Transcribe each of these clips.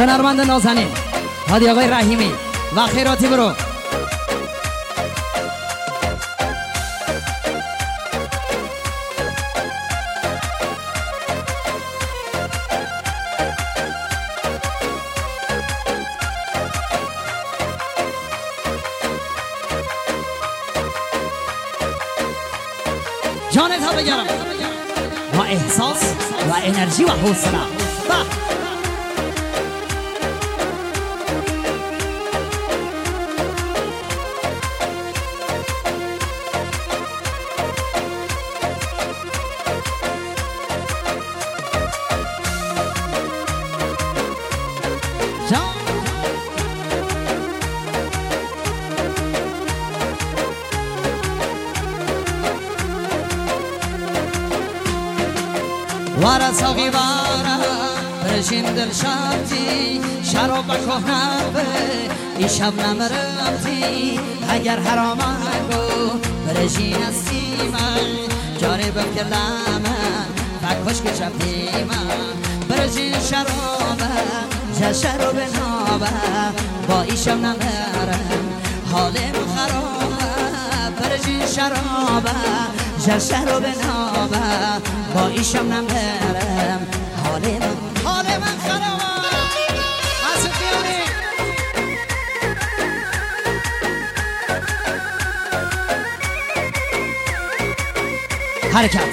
هنرمند نازنین هادی آقای رحیمی و خیراتی برو. جانت بگرم با احساس و انرژی و حوصله. وارا ساقی وارا برشین دل شادی شراب و کهنه ای شب نمرمتی اگر حرام گو برشین استی من جاری بکلمه فکوش که شبی من برشین شرابه جشر و بنابه با ای شب نمرم حالم خرابه برشین شرابه جشر و بنابه با ایشم نمرم حال من خرابه. حسن بیانی حرکت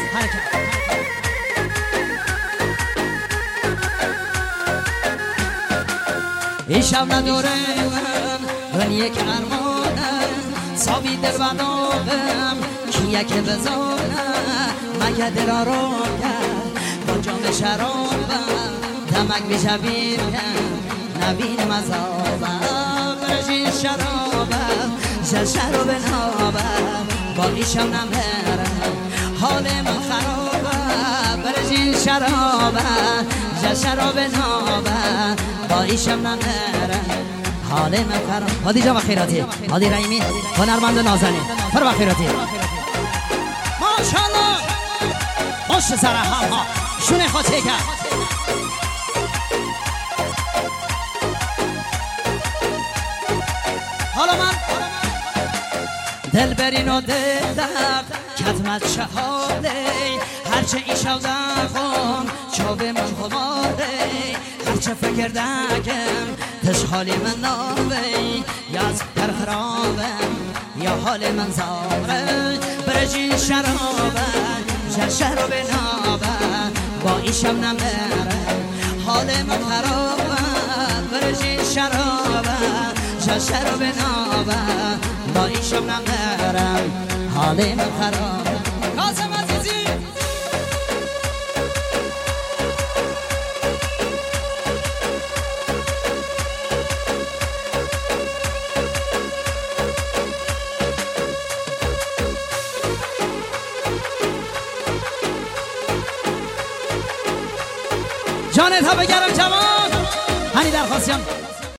ایشم نداره من یک ارمانم صابی در بداغم کیه که بزانم مگه دل رو کرد با جام شرابم دمک بشبیم نبین مذابم برشین شرابم جشر و بنابم با ایشم نمرم حال من خرابم برشین شرابم جشر و بنابم با ایشم نمرم حال من خراب. هادی جا و خیراتی هادی رحیمی هنرمند نازنین فر و خیراتی ماشاءالله پشت سر هم ها شونه خاطه کرد. حالا من دل برین و دل درد کتمت شهاده هرچه ای شو دخون چوبه من خماره هرچه فکر دکم تش حالی من نابه یا از در خرابم یا حال من زاره برجین شرابه جشر و بنابه با ایشم نمرم حال من خرابه برجین شرابه جشر و بنابه با ایشم نمرم حال من خرابه. کاظم عزیزی جانت ها بگرم جوان هنی درخواستیم